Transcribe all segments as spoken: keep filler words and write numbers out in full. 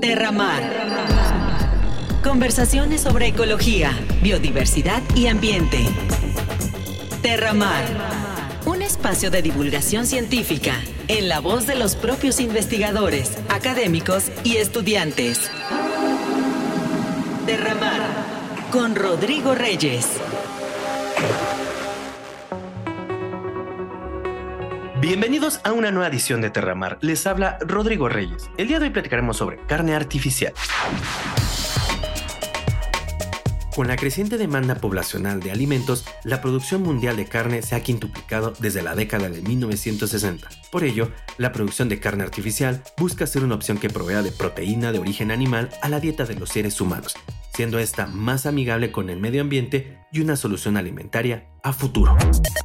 Terramar. Conversaciones sobre ecología, biodiversidad y ambiente. Terramar. Un espacio de divulgación científica en la voz de los propios investigadores, académicos y estudiantes. Terramar con Rodrigo Reyes. Bienvenidos a una nueva edición de Terramar. Les habla Rodrigo Reyes. El día de hoy platicaremos sobre carne artificial. Con la creciente demanda poblacional de alimentos, la producción mundial de carne se ha quintuplicado desde la década de mil novecientos sesenta. Por ello, la producción de carne artificial busca ser una opción que provea de proteína de origen animal a la dieta de los seres humanos, siendo esta más amigable con el medio ambiente y una solución alimentaria a futuro.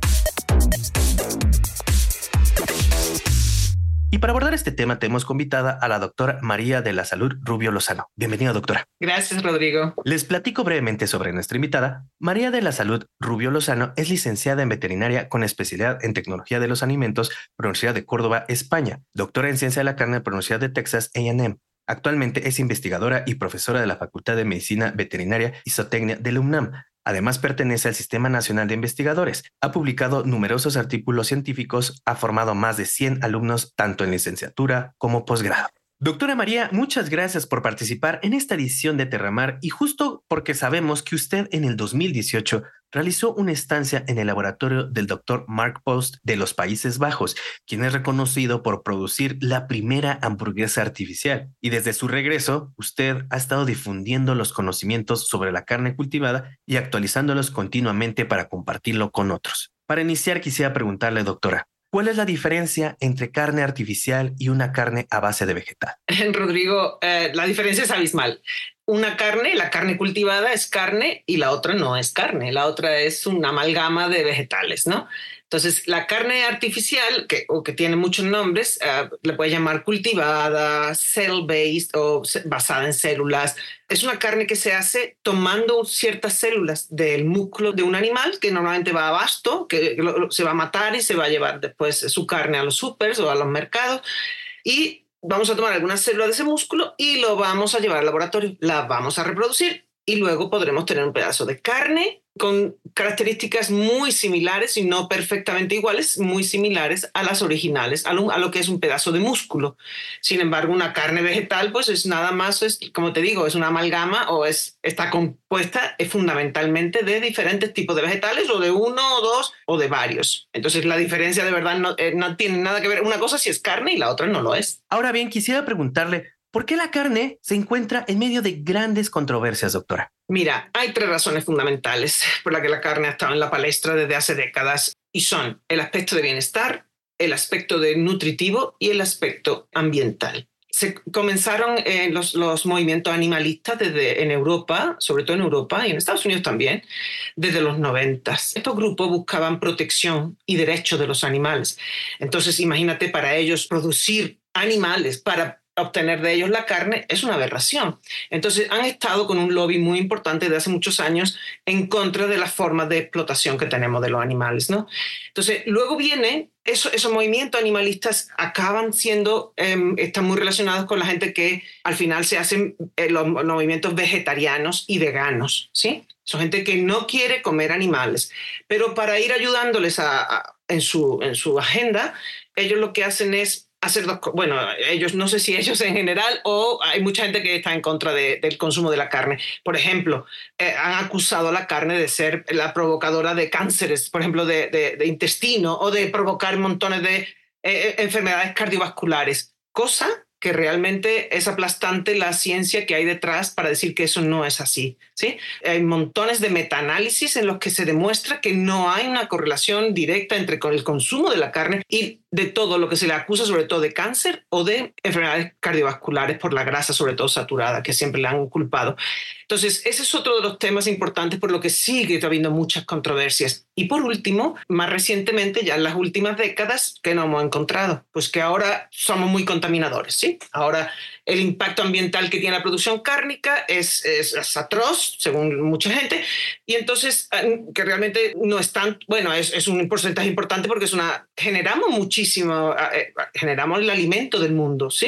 Y para abordar este tema tenemos convitada a la doctora María de la Salud Rubio Lozano. Bienvenida, doctora. Gracias, Rodrigo. Les platico brevemente sobre nuestra invitada. María de la Salud Rubio Lozano es licenciada en veterinaria con especialidad en tecnología de los alimentos por la Universidad de Córdoba, España. Doctora en ciencia de la carne por la Universidad de Texas A and M. Actualmente es investigadora y profesora de la Facultad de Medicina Veterinaria y Zootecnia de la UNAM. Además, pertenece al Sistema Nacional de Investigadores. Ha publicado numerosos artículos científicos, ha formado más de cien alumnos, tanto en licenciatura como posgrado. Doctora María, muchas gracias por participar en esta edición de Terramar y justo porque sabemos que usted en el dos mil dieciocho realizó una estancia en el laboratorio del doctor Mark Post de los Países Bajos, quien es reconocido por producir la primera hamburguesa artificial. Y desde su regreso, usted ha estado difundiendo los conocimientos sobre la carne cultivada y actualizándolos continuamente para compartirlo con otros. Para iniciar, quisiera preguntarle, doctora, ¿cuál es la diferencia entre carne artificial y una carne a base de vegetal? Rodrigo, eh, la diferencia es abismal. Una carne, la carne cultivada es carne y la otra no es carne. La otra es una amalgama de vegetales, ¿no? Entonces, la carne artificial, que, o que tiene muchos nombres, uh, le puede llamar cultivada, cell-based o basada en células. Es una carne que se hace tomando ciertas células del músculo de un animal que normalmente va a abasto, que lo, se va a matar y se va a llevar después su carne a los supers o a los mercados. Y vamos a tomar algunas células de ese músculo y lo vamos a llevar al laboratorio. La vamos a reproducir y luego podremos tener un pedazo de carne con características muy similares y no perfectamente iguales, muy similares a las originales, a lo, a lo que es un pedazo de músculo. Sin embargo, una carne vegetal, pues es nada más, es, como te digo, es una amalgama o es, está compuesta es fundamentalmente de diferentes tipos de vegetales o de uno o dos o de varios. Entonces, la diferencia de verdad no, eh, no tiene nada que ver. Una cosa sí es carne y la otra no lo es. Ahora bien, quisiera preguntarle, ¿por qué la carne se encuentra en medio de grandes controversias, doctora? Mira, hay tres razones fundamentales por las que la carne ha estado en la palestra desde hace décadas y son el aspecto de bienestar, el aspecto de nutritivo y el aspecto ambiental. Se comenzaron eh, los, los movimientos animalistas desde en Europa, sobre todo en Europa y en Estados Unidos también, desde los noventas. Estos grupos buscaban protección y derechos de los animales. Entonces, imagínate, para ellos producir animales para obtener de ellos la carne es una aberración. Entonces han estado con un lobby muy importante de hace muchos años en contra de las formas de explotación que tenemos de los animales, ¿no? Entonces luego viene, eso, esos movimientos animalistas acaban siendo, eh, están muy relacionados con la gente que al final se hacen eh, los, los movimientos vegetarianos y veganos, ¿sí? Son gente que no quiere comer animales, pero para ir ayudándoles a, a, en, su, en su agenda, ellos lo que hacen es hacer dos cosas. Bueno, ellos, no sé si ellos en general o hay mucha gente que está en contra de, del consumo de la carne. Por ejemplo, eh, han acusado a la carne de ser la provocadora de cánceres, por ejemplo, de, de, de intestino o de provocar montones de eh, enfermedades cardiovasculares, cosa que realmente es aplastante la ciencia que hay detrás para decir que eso no es así, ¿sí? Hay montones de metaanálisis en los que se demuestra que no hay una correlación directa entre el consumo de la carne y de todo lo que se le acusa, sobre todo de cáncer o de enfermedades cardiovasculares por la grasa, sobre todo saturada, que siempre le han culpado. Entonces, ese es otro de los temas importantes por lo que sigue habiendo muchas controversias. Y por último, más recientemente, ya en las últimas décadas, ¿qué nos hemos encontrado? Pues que ahora somos muy contaminadores, ¿sí? Ahora el impacto ambiental que tiene la producción cárnica es, es, es atroz, según mucha gente, y entonces que realmente no es tan, bueno, es, es un porcentaje importante porque es una, generamos muchísimo, eh, generamos el alimento del mundo, ¿sí?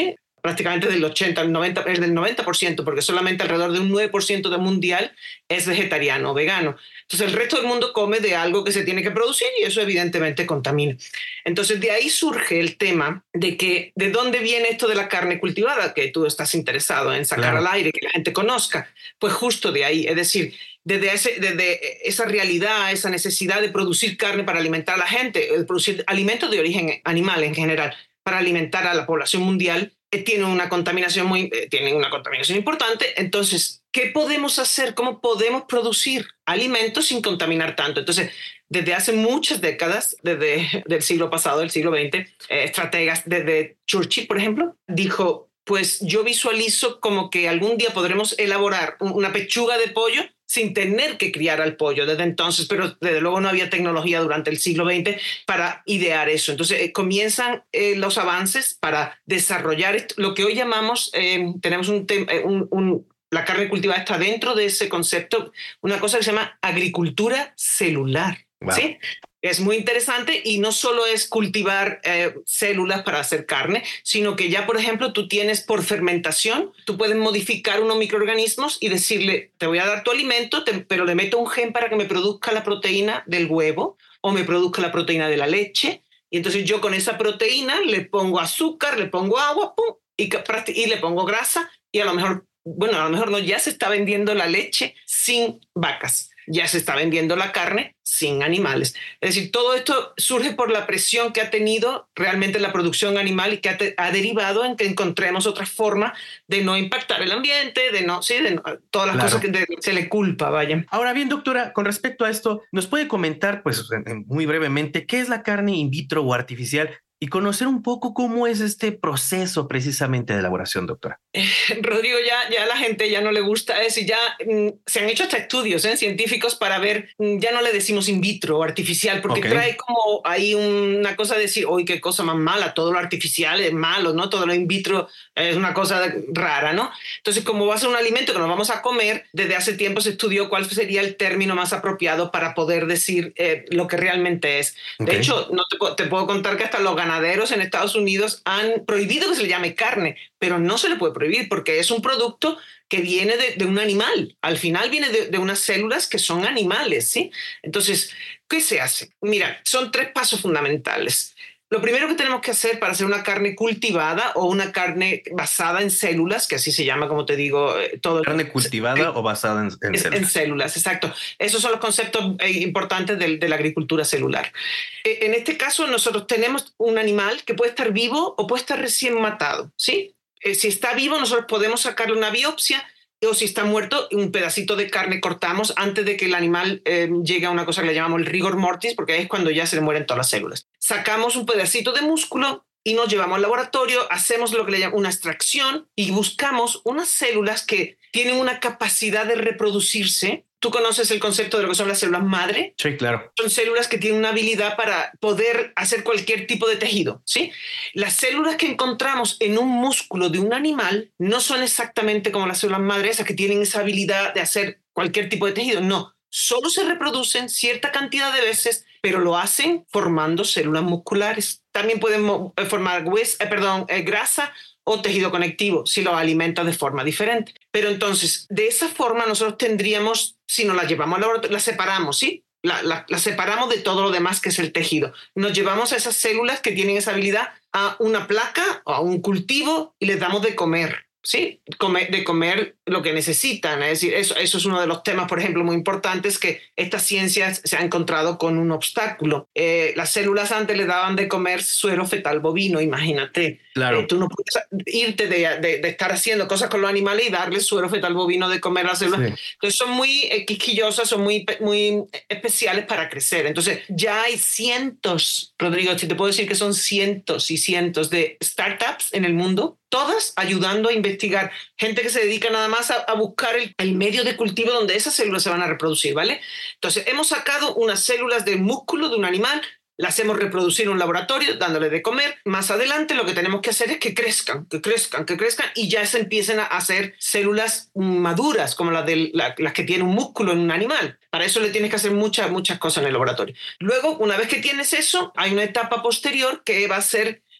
prácticamente del ochenta al noventa, es del noventa por ciento, porque solamente alrededor de un nueve por ciento del mundial es vegetariano o vegano. Entonces el resto del mundo come de algo que se tiene que producir y eso evidentemente contamina. Entonces de ahí surge el tema de que de dónde viene esto de la carne cultivada, que tú estás interesado en sacar claro. al aire, que la gente conozca. Pues justo de ahí, es decir, desde, ese, desde esa realidad, esa necesidad de producir carne para alimentar a la gente, de producir alimentos de origen animal en general, para alimentar a la población mundial, eh, tiene una contaminación muy, eh, tienen una contaminación importante. Entonces, ¿qué podemos hacer? ¿Cómo podemos producir alimentos sin contaminar tanto? Entonces, desde hace muchas décadas, desde el siglo pasado, del siglo veinte, eh, estrategas, desde Churchill, por ejemplo, dijo, pues yo visualizo como que algún día podremos elaborar una pechuga de pollo sin tener que criar al pollo desde entonces, pero desde luego no había tecnología durante el siglo veinte para idear eso. Entonces eh, comienzan eh, los avances para desarrollar esto, lo que hoy llamamos, eh, tenemos un, un, un la carne cultivada está dentro de ese concepto, una cosa que se llama agricultura celular. Wow. ¿Sí? Es muy interesante y no solo es cultivar eh, células para hacer carne, sino que ya, por ejemplo, tú tienes por fermentación, tú puedes modificar unos microorganismos y decirle, te voy a dar tu alimento, te, pero le meto un gen para que me produzca la proteína del huevo o me produzca la proteína de la leche. Y entonces yo con esa proteína le pongo azúcar, le pongo agua, pum, y, y le pongo grasa y a lo mejor, bueno, a lo mejor no, ya se está vendiendo la leche sin vacas. Ya se está vendiendo la carne sin animales. Es decir, todo esto surge por la presión que ha tenido realmente la producción animal y que ha, te, ha derivado en que encontremos otra forma de no impactar el ambiente, de no, sí, de no, todas las claro. cosas que de, se le culpa, vaya. Ahora bien, doctora, con respecto a esto, ¿nos puede comentar, pues, muy brevemente, qué es la carne in vitro o artificial? Y conocer un poco cómo es este proceso precisamente de elaboración, doctora. Eh, Rodrigo, ya, ya a la gente ya no le gusta eso y ya mm, se han hecho hasta estudios ¿eh? científicos para ver, mm, ya no le decimos in vitro o artificial, porque okay. trae como ahí una cosa de decir, uy, qué cosa más mala, todo lo artificial es malo, ¿no? Todo lo in vitro es una cosa rara, ¿no? Entonces, como va a ser un alimento que nos vamos a comer, desde hace tiempo se estudió cuál sería el término más apropiado para poder decir eh, lo que realmente es. Okay. De hecho, no te, te puedo contar que hasta los ganaderos en Estados Unidos han prohibido que se le llame carne, pero no se le puede prohibir porque es un producto que viene de, de un animal. Al final viene de, de unas células que son animales, ¿sí? Entonces, ¿qué se hace? Mira, son tres pasos fundamentales. Lo primero que tenemos que hacer para hacer una carne cultivada o una carne basada en células, que así se llama, como te digo, todo. ¿Carne cultivada el, o basada en, en células? En células, exacto. Esos son los conceptos eh, importantes de, de la agricultura celular. Eh, en este caso, nosotros tenemos un animal que puede estar vivo o puede estar recién matado, ¿sí? Eh, si está vivo, nosotros podemos sacarle una biopsia, o si está muerto, un pedacito de carne cortamos antes de que el animal eh, llegue a una cosa que le llamamos el rigor mortis, porque es cuando ya se le mueren todas las células. Sacamos un pedacito de músculo y nos llevamos al laboratorio, hacemos lo que le llaman una extracción y buscamos unas células que tienen una capacidad de reproducirse. ¿Tú conoces el concepto de lo que son las células madre? Sí, claro. Son células que tienen una habilidad para poder hacer cualquier tipo de tejido, ¿sí? Las células que encontramos en un músculo de un animal no son exactamente como las células madre, esas que tienen esa habilidad de hacer cualquier tipo de tejido. No, solo se reproducen cierta cantidad de veces, pero lo hacen formando células musculares. También pueden formar hues- eh, perdón, eh, grasa o tejido conectivo si lo alimentas de forma diferente. Pero entonces, de esa forma nosotros tendríamos, si nos la llevamos al laboratorio, la separamos, ¿sí? La, la, la separamos de todo lo demás que es el tejido. Nos llevamos a esas células que tienen esa habilidad a una placa o a un cultivo y les damos de comer, ¿sí? Comer, de comer lo que necesitan. Es decir, eso, eso es uno de los temas, por ejemplo, muy importantes, que esta ciencia se ha encontrado con un obstáculo. Eh, las células antes le daban de comer suero fetal bovino, imagínate. Claro. Eh, tú no puedes irte de, de, de estar haciendo cosas con los animales y darles suero fetal bovino de comer a las células. Sí. Entonces son muy eh, quisquillosas, son muy, muy especiales para crecer. Entonces ya hay cientos, Rodrigo, si te puedo decir que son cientos y cientos de startups en el mundo, todas ayudando a investigar. Gente que se dedica nada más a, a buscar el, el medio de cultivo donde esas células se van a reproducir, ¿vale? Entonces hemos sacado unas células del músculo de un animal, las hacemos reproducir en un laboratorio dándole de comer. Más adelante lo que tenemos que hacer es que crezcan, que crezcan, que crezcan y ya se empiecen a hacer células maduras como las, de, la, las que tienen un músculo en un animal. Para eso le tienes que hacer muchas, muchas cosas en el laboratorio. Luego, una vez que tienes eso, hay una etapa posterior que va a ser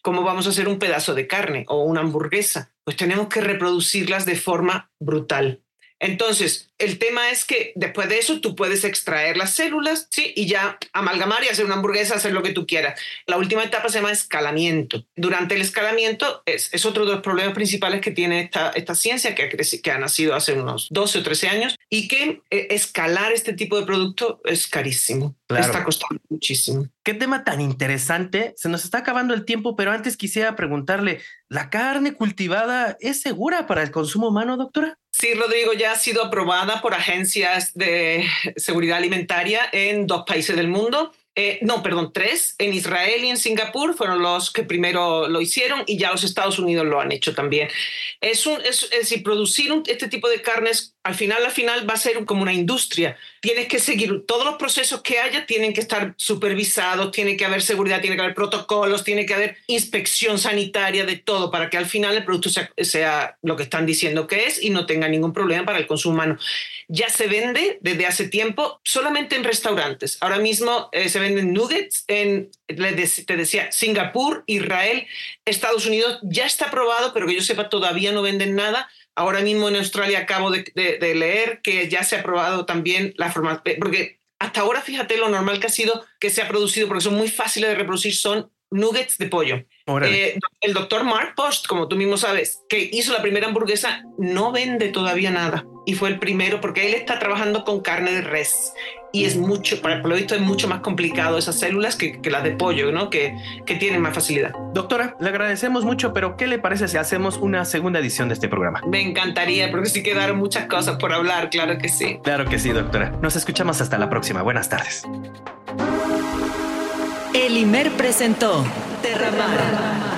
¿cómo vamos a hacer un pedazo de carne o una hamburguesa? Pues tenemos que reproducirlas de forma brutal. Entonces, el tema es que después de eso tú puedes extraer las células, ¿sí? Y ya amalgamar y hacer una hamburguesa, hacer lo que tú quieras. La última etapa se llama escalamiento. Durante el escalamiento es, es otro de los problemas principales que tiene esta, esta ciencia que ha, crecido, que ha nacido hace unos doce o trece años y que eh, escalar este tipo de producto es carísimo. Claro. Está costando muchísimo. Qué tema tan interesante. Se nos está acabando el tiempo, pero antes quisiera preguntarle, ¿la carne cultivada es segura para el consumo humano, doctora? Sí, Rodrigo, ya ha sido aprobada por agencias de seguridad alimentaria en dos países del mundo. Eh, no, perdón, tres. En Israel y en Singapur fueron los que primero lo hicieron y ya los Estados Unidos lo han hecho también. Es, un, es, es decir, producir un, este tipo de carnes al final, al final va a ser como una industria. Tienes que seguir todos los procesos que haya, tienen que estar supervisados, tiene que haber seguridad, tiene que haber protocolos, tiene que haber inspección sanitaria de todo para que al final el producto sea, sea lo que están diciendo que es y no tenga ningún problema para el consumo humano. Ya se vende desde hace tiempo solamente en restaurantes. Ahora mismo eh, se venden nuggets en, te decía, Singapur, Israel, Estados Unidos. Ya está aprobado, pero que yo sepa todavía no venden nada. Ahora mismo en Australia acabo de, de, de leer que ya se ha aprobado también la forma, porque hasta ahora, fíjate lo normal que ha sido que se ha producido, porque son muy fáciles de reproducir, son nuggets de pollo. Eh, el doctor Mark Post, como tú mismo sabes, que hizo la primera hamburguesa, no vende todavía nada. Y fue el primero porque él está trabajando con carne de res. Y es mucho, por lo visto es mucho más complicado esas células que, que las de pollo, ¿no? Que, que tienen más facilidad. Doctora, le agradecemos mucho, pero ¿qué le parece si hacemos una segunda edición de este programa? Me encantaría, porque sí quedaron muchas cosas por hablar, claro que sí. Claro que sí, doctora. Nos escuchamos hasta la próxima. Buenas tardes. El I M E R presentó Terramar.